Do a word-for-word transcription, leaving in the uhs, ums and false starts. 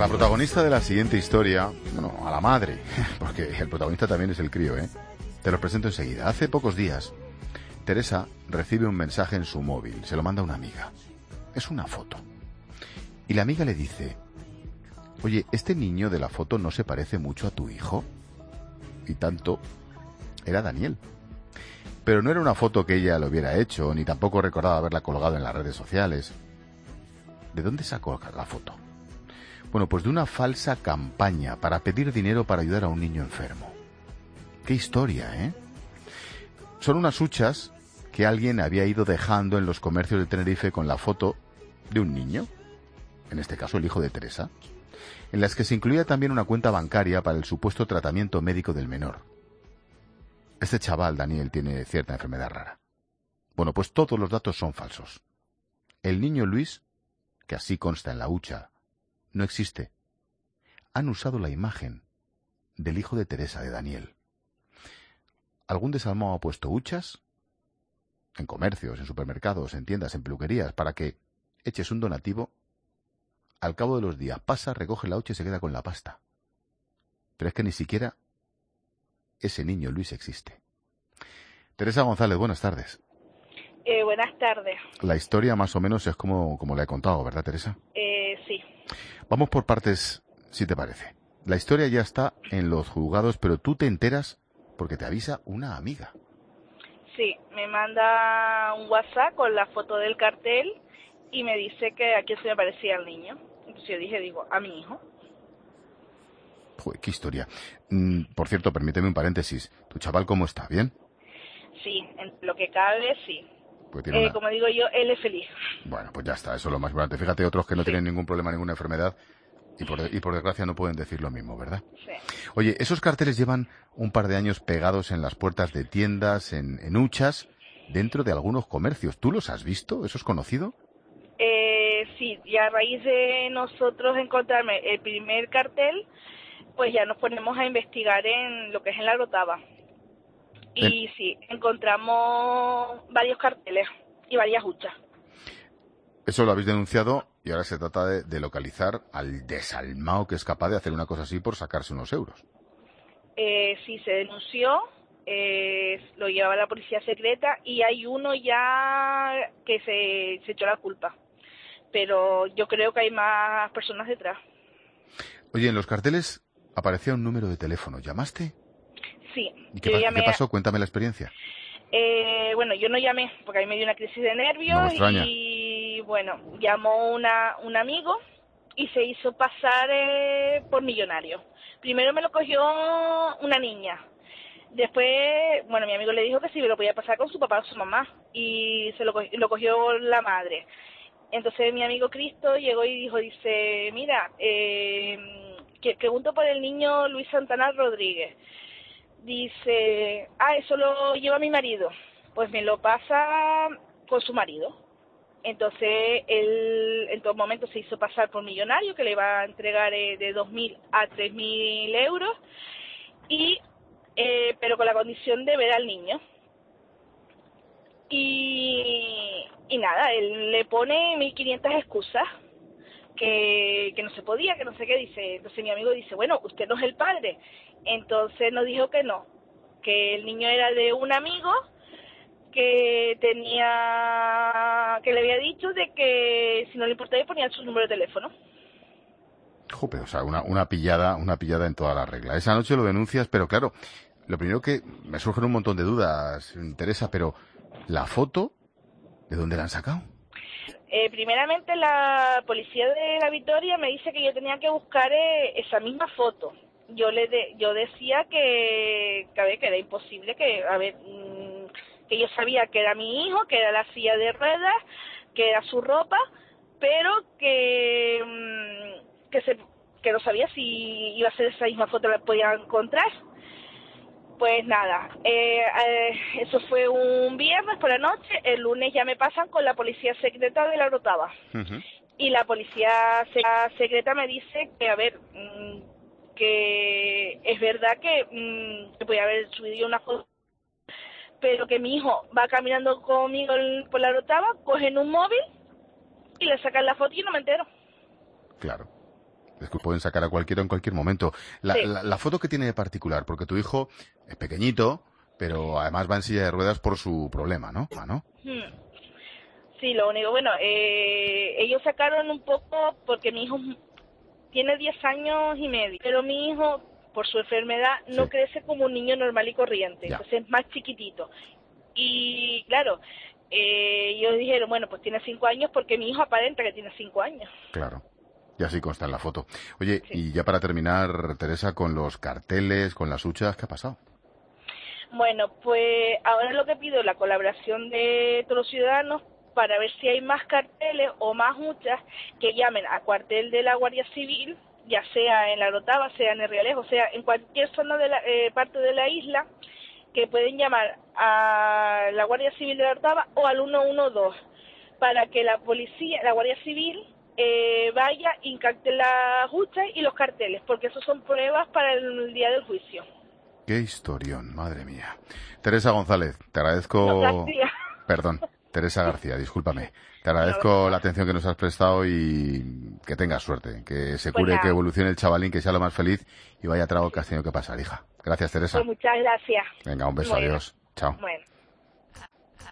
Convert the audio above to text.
la protagonista de la siguiente historia, bueno, a la madre, porque el protagonista también es el crío, ¿eh? Te lo presento enseguida. Hace pocos días, Teresa recibe un mensaje en su móvil, se lo manda una amiga. Es una foto. Y la amiga le dice, oye, ¿este niño de la foto no se parece mucho a tu hijo? Y tanto, era Daniel. Pero no era una foto que ella lo hubiera hecho, ni tampoco recordaba haberla colgado en las redes sociales. ¿De dónde sacó la foto? Bueno, pues de una falsa campaña para pedir dinero para ayudar a un niño enfermo. ¡Qué historia, eh! Son unas huchas que alguien había ido dejando en los comercios de Tenerife con la foto de un niño, en este caso el hijo de Teresa, en las que se incluía también una cuenta bancaria para el supuesto tratamiento médico del menor. Este chaval, Daniel, tiene cierta enfermedad rara. Bueno, pues todos los datos son falsos. El niño Luis, que así consta en la hucha, no existe. Han usado la imagen del hijo de Teresa, de Daniel. ¿Algún desalmado ha puesto huchas? En comercios, en supermercados, en tiendas, en peluquerías, para que eches un donativo. Al cabo de los días pasa, recoge la hucha y se queda con la pasta. Pero es que ni siquiera ese niño Luis existe. Teresa González, buenas tardes. Eh, buenas tardes. La historia más o menos es como, como la he contado, ¿verdad, Teresa? Eh, sí. Vamos por partes, si te parece. La historia ya está en los juzgados, pero tú te enteras porque te avisa una amiga. Sí, me manda un WhatsApp con la foto del cartel y me dice que a quién se me parecía el niño. Entonces yo dije, digo, a mi hijo. Joder, qué historia. Mm, por cierto, permíteme un paréntesis. ¿Tu chaval cómo está? ¿Bien? Sí, en lo que cabe, sí. Pues tiene Eh, una... Como digo yo, él es feliz. Bueno, pues ya está, eso es lo más importante. Fíjate, otros que no Sí. tienen ningún problema, ninguna enfermedad, y por, y por desgracia no pueden decir lo mismo, ¿verdad? Sí. Oye, esos carteles llevan un par de años pegados en las puertas de tiendas, en, en huchas, dentro de algunos comercios. ¿Tú los has visto? ¿Eso es conocido? Eh, sí, y a raíz de nosotros encontrarme el primer cartel, pues ya nos ponemos a investigar en lo que es en la Grotava. Y En... sí, encontramos varios carteles y varias huchas. Eso lo habéis denunciado y ahora se trata de, de localizar al desalmado que es capaz de hacer una cosa así por sacarse unos euros. Eh, sí, se denunció, eh, lo llevaba la policía secreta y hay uno ya que se, se echó la culpa. Pero yo creo que hay más personas detrás. Oye, en los carteles aparecía un número de teléfono. ¿Llamaste? Sí, ¿Y qué, yo pa- llamé. qué pasó? Cuéntame la experiencia. Eh, bueno, yo no llamé porque a mí me dio una crisis de nervios No me extraña. y bueno, llamó una, un amigo y se hizo pasar eh, por millonario. Primero me lo cogió una niña. Después, bueno, mi amigo le dijo que sí, me lo podía pasar con su papá o su mamá y se lo, co- lo cogió la madre. Entonces mi amigo Cristo llegó y dijo, dice, mira, eh, que pregunto por el niño Luis Santana Rodríguez. Dice, ah, eso lo lleva mi marido. Pues me lo pasa con su marido. Entonces él en todo momento se hizo pasar por millonario, que le iba a entregar eh, de dos mil a tres mil euros, y eh, pero con la condición de ver al niño. Y, y nada, él le pone mil quinientas excusas, que, que no se podía, que no sé qué, dice. Entonces mi amigo dice, bueno, usted no es el padre. Entonces nos dijo que no, que el niño era de un amigo que tenía, que le había dicho de que si no le importaba ponía su número de teléfono. Jope, o sea, una, una pillada, una pillada en toda la regla. Esa noche lo denuncias, pero claro, lo primero que me surgen un montón de dudas, Teresa, pero ¿la foto de dónde la han sacado? Eh, primeramente la policía de la Victoria me dice que yo tenía que buscar eh, esa misma foto. Yo le de, yo decía que, que, a ver, que era imposible, que a ver, mmm, que yo sabía que era mi hijo, que era la silla de ruedas, que era su ropa, pero que mmm, que se que no sabía si iba a ser esa misma foto la podía encontrar. Pues nada, eh, eh, eso fue un viernes por la noche, el lunes ya me pasan con la policía secreta de la Grotava. Uh-huh. Y la policía se- secreta me dice que, a ver, mmm, que es verdad que, mmm, que podía haber subido una foto, pero que mi hijo va caminando conmigo el- por la Grotava, cogen un móvil y le sacan la foto y no me entero. Claro. Es que pueden sacar a cualquiera en cualquier momento. La, Sí. la, la foto que tiene de particular, porque tu hijo es pequeñito, pero además va en silla de ruedas por su problema, ¿no? Ah, ¿no? Hmm. Sí, lo único, bueno, eh, ellos sacaron un poco porque mi hijo tiene diez años y medio, pero mi hijo, por su enfermedad, no Sí. crece como un niño normal y corriente, Ya. entonces es más chiquitito. Y claro, eh, ellos dijeron, bueno, pues tiene cinco años porque mi hijo aparenta que tiene cinco años. Claro. Y así consta en la foto. Oye, Sí. y ya para terminar, Teresa, con los carteles, con las huchas, ¿qué ha pasado? Bueno, pues ahora lo que pido es la colaboración de todos los ciudadanos para ver si hay más carteles o más huchas que llamen a cuartel de la Guardia Civil, ya sea en la Orotava, sea en el Rialejo, sea en cualquier zona de la eh, parte de la isla, que pueden llamar a la Guardia Civil de la Orotava o al uno uno dos para que la policía, la Guardia Civil eh, vaya y capte las huchas y los carteles, porque eso son pruebas para el día del juicio. Qué historión, madre mía. Teresa González, te agradezco... No, García. Perdón, Teresa García, discúlpame. Te No, agradezco no. la atención que nos has prestado y que tengas suerte, que se Pues cure, nada. que evolucione el chavalín, que sea lo más feliz y vaya trago que has tenido que pasar, hija. Gracias, Teresa. Pues muchas gracias. Venga, un beso, Bueno. adiós. Chao. Bueno.